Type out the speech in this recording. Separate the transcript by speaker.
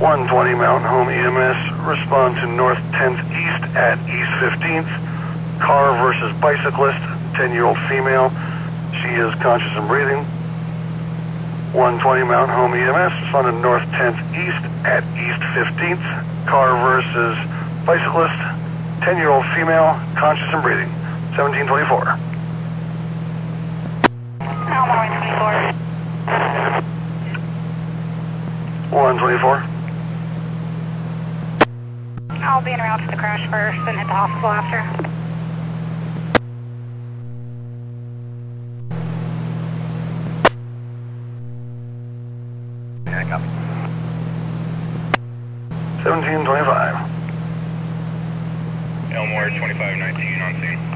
Speaker 1: 120 Mountain Home EMS, respond to North 10th East at East 15th. Car versus bicyclist, 10-year-old female. She is conscious and breathing. 120 Mountain Home EMS, respond to North 10th East at East 15th. Car versus bicyclist, 10-year-old female, conscious and breathing. 1724.
Speaker 2: Elmore
Speaker 1: 124.
Speaker 2: I'll be en route to the crash first and hit the hospital after.
Speaker 1: Yeah, copy. 1725.
Speaker 3: Elmore 2519 on scene.